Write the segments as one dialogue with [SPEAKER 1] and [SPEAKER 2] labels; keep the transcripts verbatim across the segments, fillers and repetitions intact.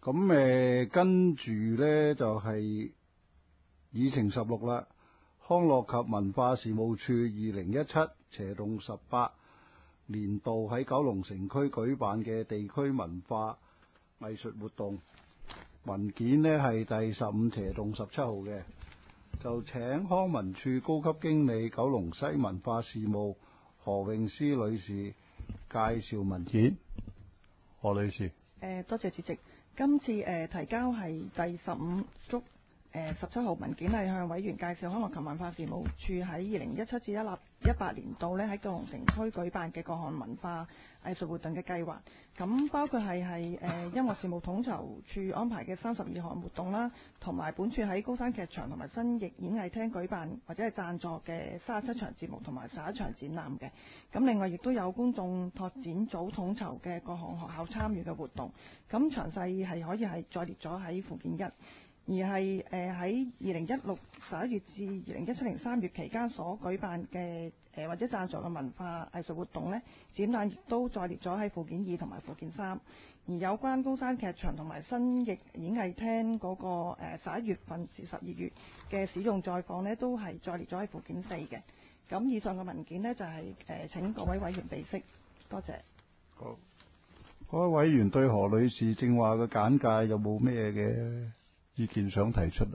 [SPEAKER 1] 咁誒、呃、跟住呢，就係、是、議程十六啦，康樂及文化事務處二零一七斜棟十八年度喺九龍城區舉辦嘅地區文化藝術活動文件呢，係第十五斜棟十七號嘅，就請康文署高級經理九龍西文化事務何詠詩女士介紹文件。何女士。
[SPEAKER 2] 誒，多謝主席。今次誒、呃、提交係第十五組誒十七號文件，係向委員介紹康樂及文化事務處喺二零一七至一立一八年度咧喺九龍城區舉辦嘅各項文化藝術活動嘅計劃。咁包括係係誒音樂事務統籌處安排嘅三十二項活動啦，同埋本處喺高山劇場同埋新翼演藝廳舉辦或者係贊助嘅三十七場節目同埋十一場展覽嘅。咁另外亦都有公眾拓展組統籌嘅各項學校參與嘅活動。咁詳細係可以係再列咗喺附件一。而係誒喺二零一六十一月至二零一七年三月期間所舉辦嘅誒、呃、或者贊助嘅文化藝術活動呢，展覽亦都再列咗喺附件二同埋附件三。而有關高山劇場同埋新翼演藝廳嗰、那個十一、呃、月份至十二月嘅使用載放呢，都係再列咗喺附件四嘅。咁以上嘅文件呢，就係、是、誒、呃、請各位委員備悉，多謝。
[SPEAKER 1] 好，各位委員對何女士正話嘅簡介有冇咩嘅意見想提出？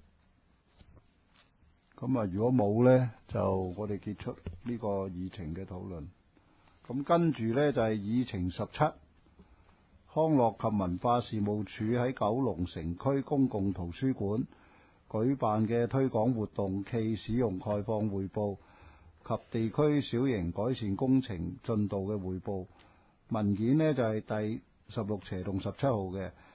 [SPEAKER 1] 咁啊，如果冇呢，就我哋結束呢個議程嘅討論。咁跟住呢，就係、是、議程十七，康樂及文化事務署喺九龍城區公共圖書館舉辦嘅推廣活動暨使用概況匯報及地區小型改善工程進度嘅匯報文件呢，就係、是、第十六斜棟十七號嘅。